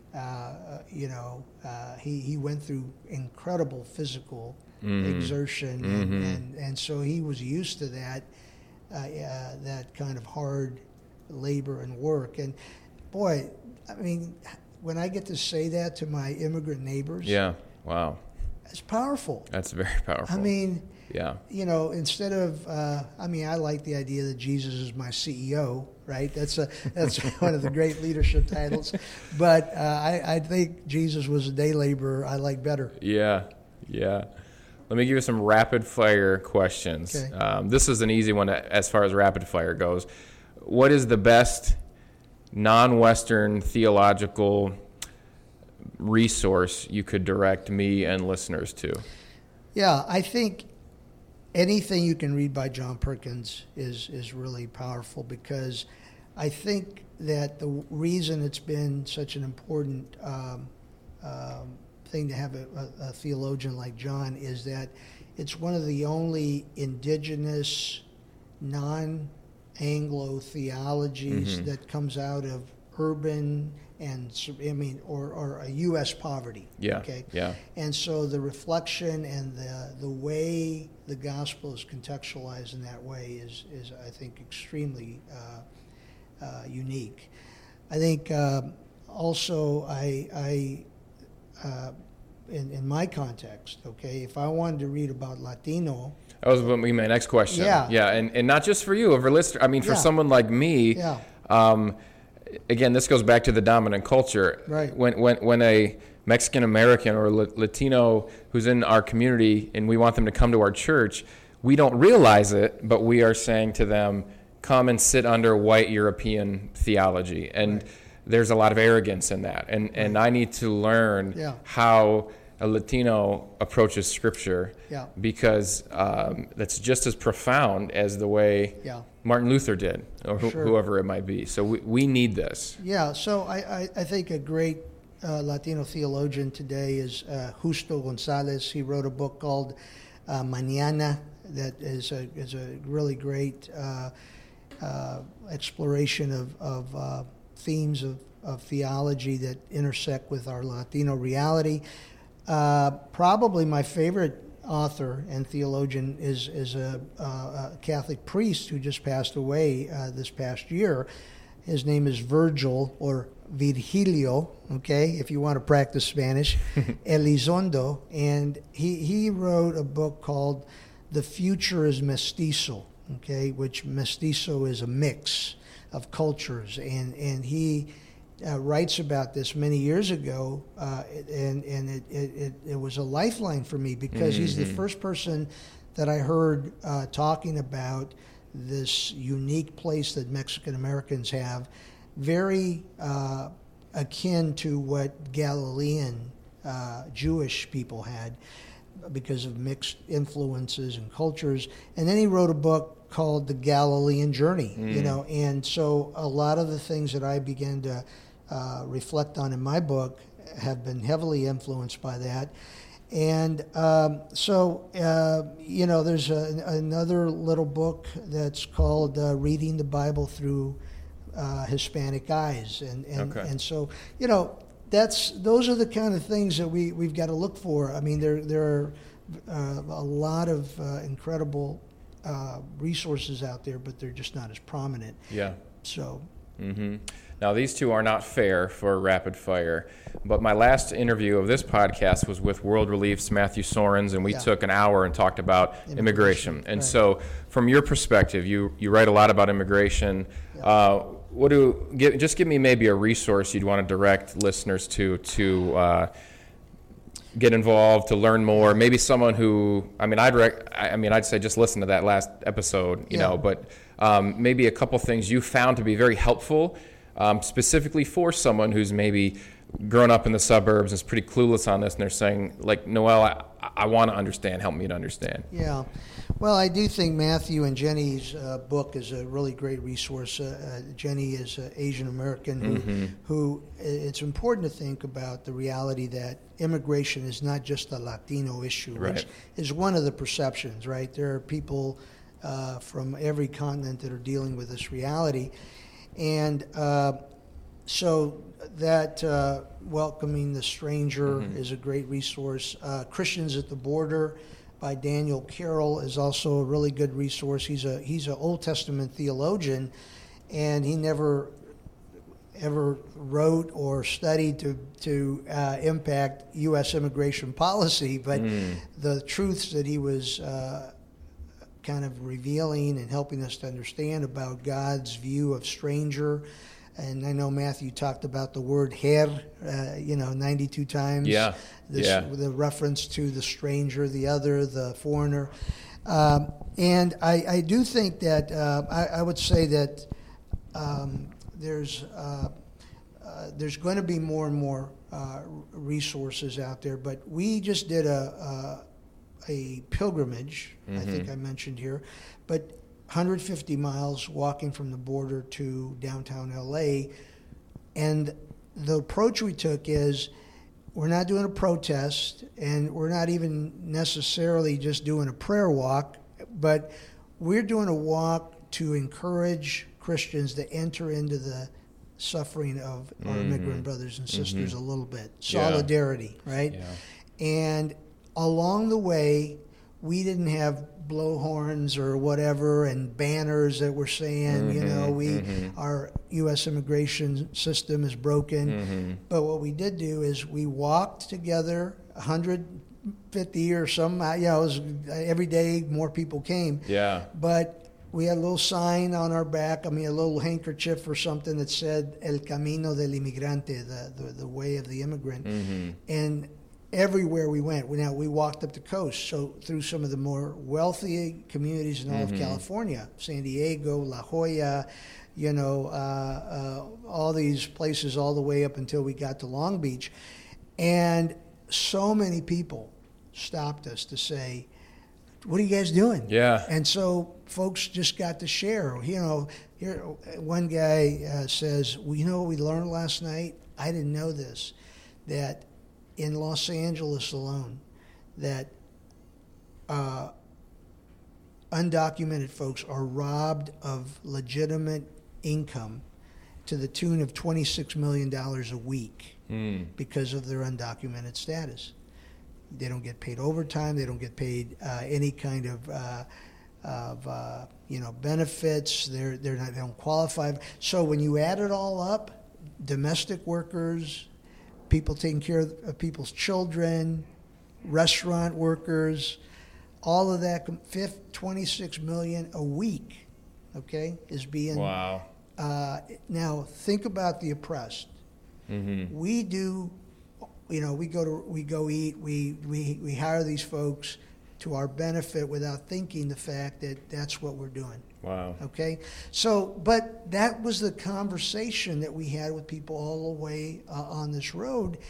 S3: he went through incredible physical exertion, and so he was used to that kind of hard labor and work. And boy, I mean, when I get to say that to my immigrant neighbors,
S2: Yeah. Wow.
S3: it's powerful.
S2: That's very powerful.
S3: I mean,
S2: yeah.
S3: Instead of, I like the idea that Jesus is my CEO, right? That's one of the great leadership titles. But I think Jesus was a day laborer I like better.
S2: Yeah. Yeah. Let me give you some rapid fire questions.
S3: Okay.
S2: This is an easy one as far as rapid fire goes. What is the best non-Western theological resource you could direct me and listeners to?
S3: Yeah, I think anything you can read by John Perkins is really powerful, because I think that the reason it's been such an important thing to have a theologian like John is that it's one of the only indigenous, non-Anglo theologies that comes out of urban or a U.S. poverty.
S2: Yeah.
S3: Okay.
S2: Yeah.
S3: And so the reflection and the way the gospel is contextualized in that way is I think extremely unique. I think also in my context, okay, if I wanted to read about Latino.
S2: That was my next question.
S3: Yeah.
S2: Yeah, and not just for you, for listener. I mean, for
S3: Yeah.
S2: someone like me.
S3: Yeah.
S2: Again, this goes back to the dominant culture.
S3: Right.
S2: When a Mexican American or Latino who's in our community and we want them to come to our church, we don't realize it, but we are saying to them, come and sit under white European theology. And there's a lot of arrogance in that. And I need to learn how a Latino approaches Scripture, because that's just as profound as the way Martin Luther did, or whoever it might be. So we need this.
S3: Yeah, so I think a great Latino theologian today is Justo Gonzalez. He wrote a book called Mañana that is a really great exploration of themes of theology that intersect with our Latino reality. Probably my favorite author and theologian is a Catholic priest who just passed away this past year. His name is Virgil, or Virgilio, okay, if you want to practice Spanish, Elizondo, and he wrote a book called The Future is Mestizo, okay, which mestizo is a mix of cultures, and he writes about this many years ago, and it was a lifeline for me, because he's the first person that I heard talking about this unique place that Mexican Americans have, very akin to what Galilean Jewish people had because of mixed influences and cultures. And then he wrote a book called The Galilean Journey, you know, and so a lot of the things that I began to reflect on in my book have been heavily influenced by that. And you know, there's another little book that's called Reading the Bible Through Hispanic Eyes. And so, you know, those are the kind of things that we've got to look for. I mean, there are a lot of incredible resources out there, but they're just not as prominent.
S2: Yeah.
S3: So.
S2: Mm-hmm. Now, these two are not fair for rapid fire, but my last interview of this podcast was with World Relief's Matthew Sorens, and we took an hour and talked about immigration. And so, from your perspective, you write a lot about immigration. Yeah. Just give me maybe a resource you'd want to direct listeners to get involved, to learn more. Maybe someone who, I'd say just listen to that last episode, you know, but maybe a couple things you found to be very helpful, specifically for someone who's maybe grown up in the suburbs and is pretty clueless on this, and they're saying, like, Noel, I want to understand, help me to understand.
S3: Yeah. Well, I do think Matthew and Jenny's book is a really great resource. Jenny is an Asian American who it's important to think about the reality that immigration is not just a Latino issue, which is one of the perceptions, right? There are people from every continent that are dealing with this reality. And so that Welcoming the Stranger is a great resource. Christians at the Border by Daniel Carroll is also a really good resource. He's an Old Testament theologian, and he never ever wrote or studied to impact U.S. immigration policy, but the truths that he was kind of revealing and helping us to understand about God's view of stranger. And I know Matthew talked about the word her, 92 times.
S2: Yeah.
S3: The reference to the stranger, the other, the foreigner. And I do think that I would say that there's going to be more and more resources out there. But we just did a pilgrimage, I think I mentioned here, but 150 miles walking from the border to downtown LA. And the approach we took is we're not doing a protest, and we're not even necessarily just doing a prayer walk, but we're doing a walk to encourage Christians to enter into the suffering of our immigrant brothers and sisters a little bit. Solidarity, right? Yeah. And along the way, we didn't have blowhorns or whatever and banners that were saying, our U.S. immigration system is broken. But what we did do is we walked together 150 or some, it was every day more people came. Yeah. But we had a little sign on our back, a little handkerchief or something that said El Camino del Inmigrante, the way of the immigrant. And everywhere we went, we walked up the coast, so through some of the more wealthy communities in all of California, San Diego, La Jolla, all these places all the way up until we got to Long Beach. And so many people stopped us to say, what are you guys doing? Yeah. And so folks just got to share. Here, one guy says, well, you know what we learned last night? I didn't know this, that in Los Angeles alone, that undocumented folks are robbed of legitimate income to the tune of $26 million a week because of their undocumented status. They don't get paid overtime. They don't get paid any kind of benefits. They don't qualify. So when you add it all up, domestic workers, people taking care of people's children, restaurant workers, all of that, 26 million a week, okay, is being. Wow. Now think about the oppressed. We do, we go eat. We hire these folks to our benefit without thinking the fact that that's what we're doing. Wow. Okay. So, but that was the conversation that we had with people all the way on this road,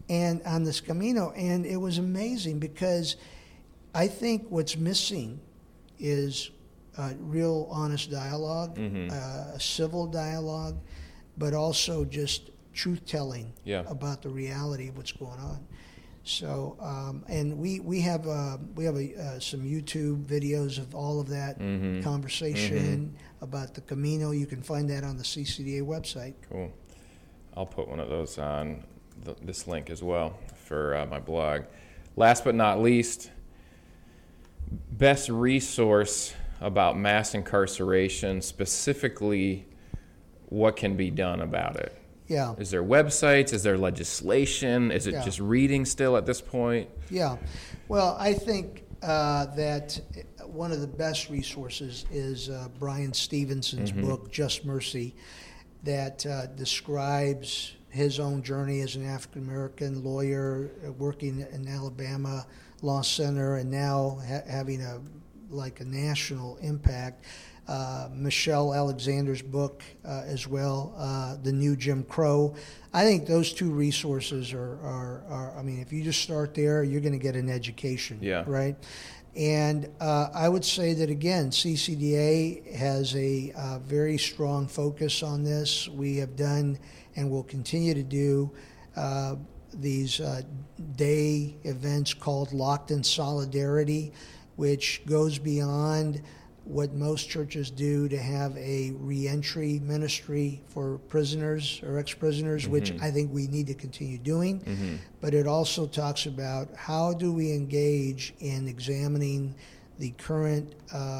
S3: and on this Camino, and it was amazing because I think what's missing is real honest dialogue, civil dialogue, but also just truth-telling about the reality of what's going on. So, and we have some YouTube videos of all of that conversation about the Camino. You can find that on the CCDA website.
S2: Cool. I'll put one of those on this link as well for my blog. Last but not least, best resource about mass incarceration, specifically what can be done about it.
S3: Yeah.
S2: Is there websites? Is there legislation? Is it just reading still at this point?
S3: Yeah. Well, I think that one of the best resources is Brian Stevenson's book, Just Mercy, that describes his own journey as an African-American lawyer working in Alabama Law Center and now having a national impact. Michelle Alexander's book as well, The New Jim Crow. I think those two resources are I mean, if you just start there, you're going to get an education, right? And I would say that, again, CCDA has a very strong focus on this. We have done and will continue to do these day events called Locked in Solidarity, which goes beyond what most churches do to have a reentry ministry for prisoners or ex-prisoners, which I think we need to continue doing. But it also talks about how do we engage in examining the current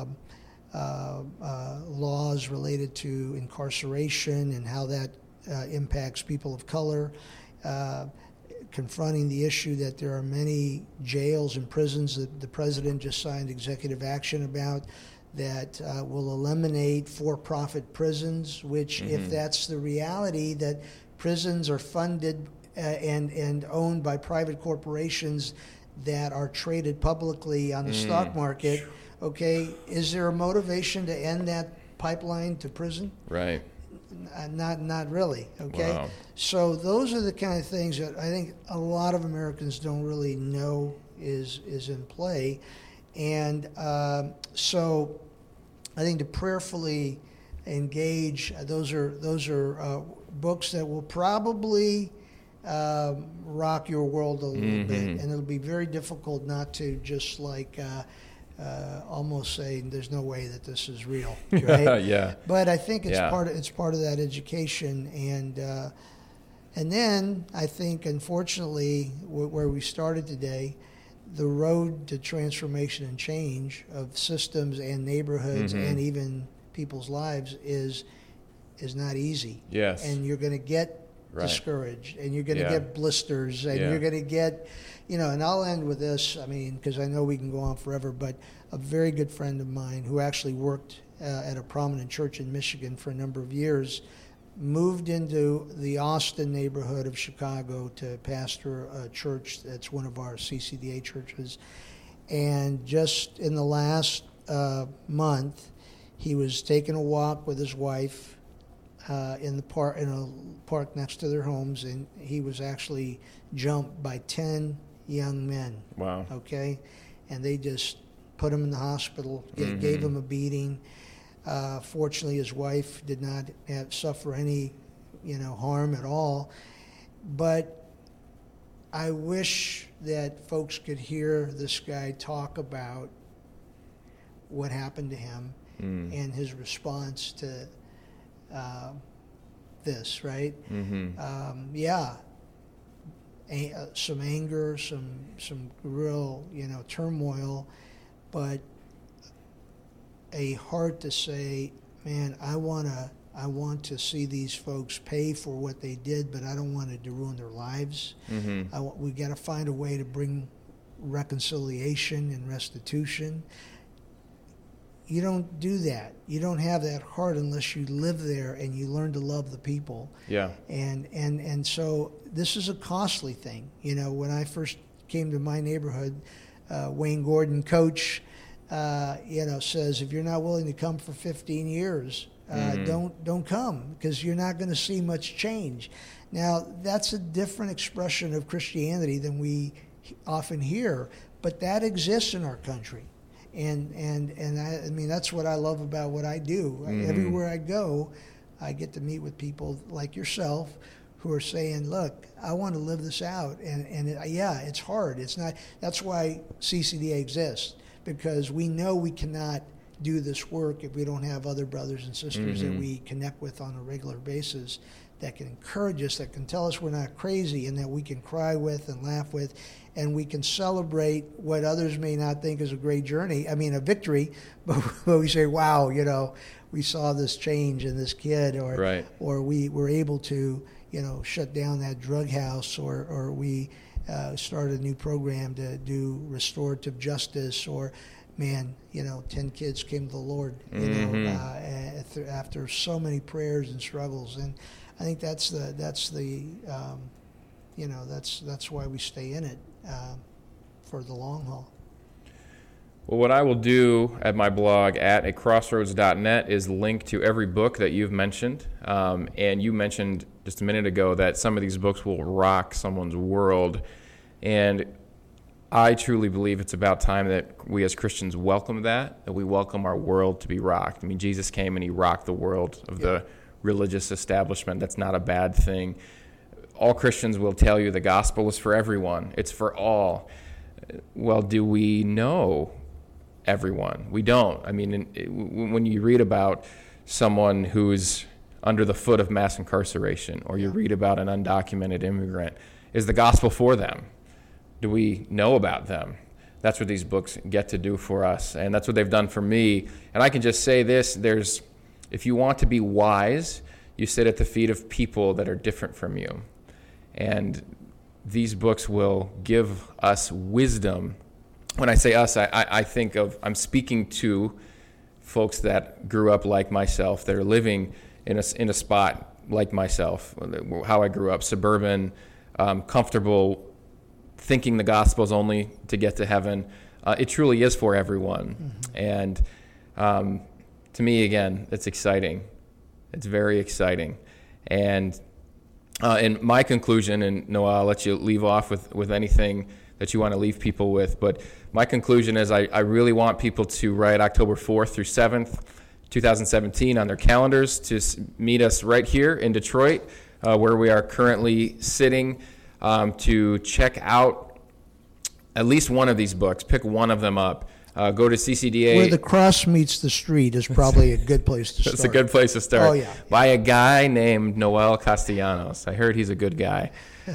S3: laws related to incarceration and how that impacts people of color, confronting the issue that there are many jails and prisons that the president just signed executive action about that will eliminate for-profit prisons, which if that's the reality, that prisons are funded and owned by private corporations that are traded publicly on the stock market, okay, is there a motivation to end that pipeline to prison?
S2: Right.
S3: Not really, okay?
S2: Wow. So
S3: those are the kind of things that I think a lot of Americans don't really know is in play. And so I think to prayerfully engage, those are books that will probably rock your world a little bit, and it'll be very difficult not to just almost say there's no way that this is real, right?
S2: Yeah.
S3: But I think it's part of that education, and then I think, unfortunately, where we started today, the road to transformation and change of systems and neighborhoods and even people's lives is not easy.
S2: Yes.
S3: And you're going to get discouraged, and you're going to get blisters, and you're going to get, and I'll end with this, I mean, because I know we can go on forever, but a very good friend of mine who actually worked at a prominent church in Michigan for a number of years moved into the Austin neighborhood of Chicago to pastor a church that's one of our CCDA churches. And just in the last month, he was taking a walk with his wife in a park next to their homes, and he was actually jumped by 10 young men. Wow. Okay? And they just put him in the hospital, gave him a beating. Fortunately, his wife did not suffer any, harm at all. But I wish that folks could hear this guy talk about what happened to him and his response to this, right? Some anger, some real, turmoil, but a heart to say, man, I want to see these folks pay for what they did, but I don't want it to ruin their lives. We got to find a way to bring reconciliation and restitution. You don't do that. You don't have that heart unless you live there and you learn to love the people. Yeah. And so this is a costly thing. When I first came to my neighborhood, Wayne Gordon, coach, says, if you're not willing to come for 15 years, don't come, because you're not going to see much change. Now, that's a different expression of Christianity than we often hear, but that exists in our country. And I mean, that's what I love about what I do. Everywhere I go, I get to meet with people like yourself who are saying, look, I want to live this out. Yeah, it's hard. It's not. That's why CCDA exists, because we know we cannot do this work if we don't have other brothers and sisters that we connect with on a regular basis, that can encourage us, that can tell us we're not crazy, and that we can cry with and laugh with, and we can celebrate what others may not think is a great journey, I mean a victory, but we say, wow, you know, we saw this change in this kid, or we were able to, you know, shut down that drug house, or we started a new program to do restorative justice, or man, you know, 10 kids came to the Lord, you know, after so many prayers and struggles. And I think that's why we stay in it for the long haul.
S2: Well, what I will do at my blog at acrossroads.net is link to every book that you've mentioned. And you mentioned just a minute ago that some of these books will rock someone's world. And I truly believe it's about time that we as Christians welcome that we welcome our world to be rocked. I mean, Jesus came and he rocked the world of the religious establishment. That's not a bad thing. All Christians will tell you the gospel is for everyone. It's for all. Well, do we know everyone? We don't. I mean, when you read about someone who's under the foot of mass incarceration, or you read about an undocumented immigrant, is the gospel for them? Do we know about them? That's what these books get to do for us, and that's what they've done for me. And I can just say this, if you want to be wise, you sit at the feet of people that are different from you. And these books will give us wisdom. When I say us, I think I'm speaking to folks that grew up like myself, that are living in a spot like myself, how I grew up, suburban, comfortable, thinking the gospel is only to get to heaven. It truly is for everyone. And to me, again, it's exciting. It's very exciting. And in my conclusion, and Noel, I'll let you leave off with anything that you want to leave people with, but my conclusion is I really want people to write October 4th through 7th, 2017 on their calendars to meet us right here in Detroit, where we are currently sitting, to check out at least one of these books. Pick one of them up. Go to CCDA.
S3: Where the cross meets the street is probably a good place to start.
S2: That's a good place to start.
S3: Oh, yeah.
S2: By a guy named Noel Castellanos. I heard he's a good guy.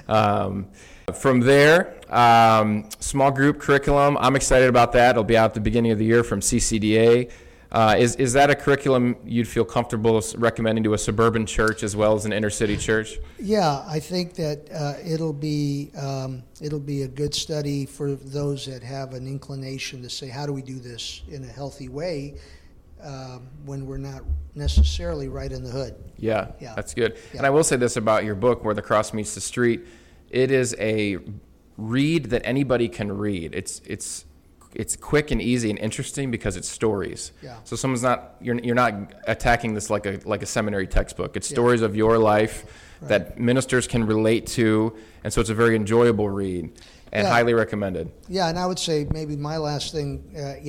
S2: From there, small group curriculum. I'm excited about that. It'll be out at the beginning of the year from CCDA. Is that a curriculum you'd feel comfortable recommending to a suburban church as well as an inner city church?
S3: Yeah, I think that it'll be a good study for those that have an inclination to say, how do we do this in a healthy way when we're not necessarily right in the hood?
S2: Yeah. That's good. Yeah. And I will say this about your book, Where the Cross Meets the Street. It is a read that anybody can read. It's quick and easy and interesting because it's stories.
S3: Yeah.
S2: So someone's not you're not attacking this like a seminary textbook. It's stories of your life that ministers can relate to, and so it's a very enjoyable read and highly recommended.
S3: Yeah, and I would say maybe my last thing,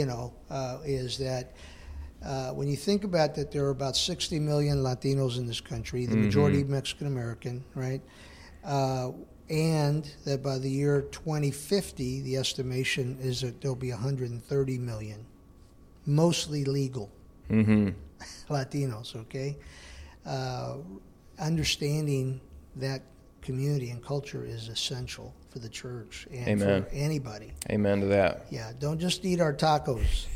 S3: is that when you think about that, there are about 60 million Latinos in this country, the majority Mexican American, right? And that by the year 2050, the estimation is that there'll be 130 million, mostly legal Latinos, okay? Understanding that community and culture is essential for the church and for anybody.
S2: Amen to that.
S3: Yeah, don't just eat our tacos,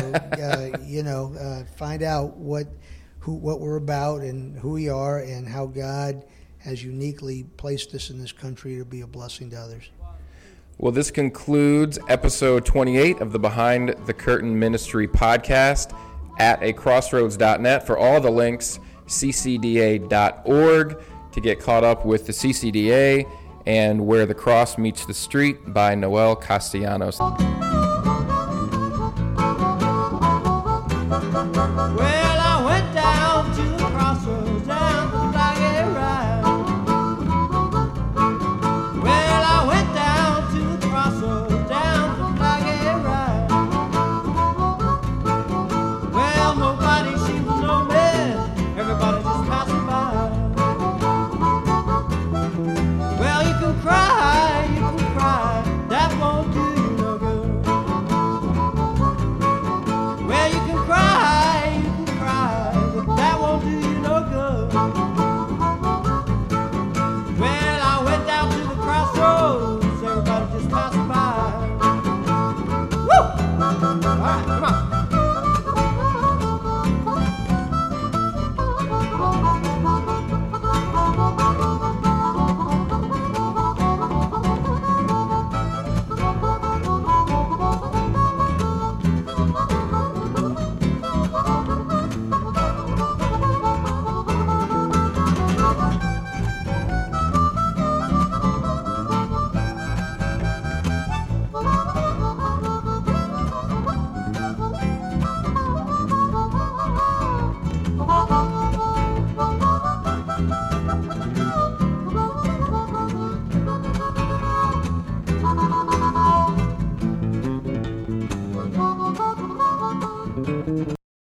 S3: find out what we're about and who we are and how God has uniquely placed us in this country to be a blessing to others.
S2: Well, this concludes episode 28 of the Behind the Curtain Ministry podcast at acrossroads.net. For all the links, ccda.org to get caught up with the CCDA and Where the Cross Meets the Street by Noel Castellanos.
S1: Well, I went down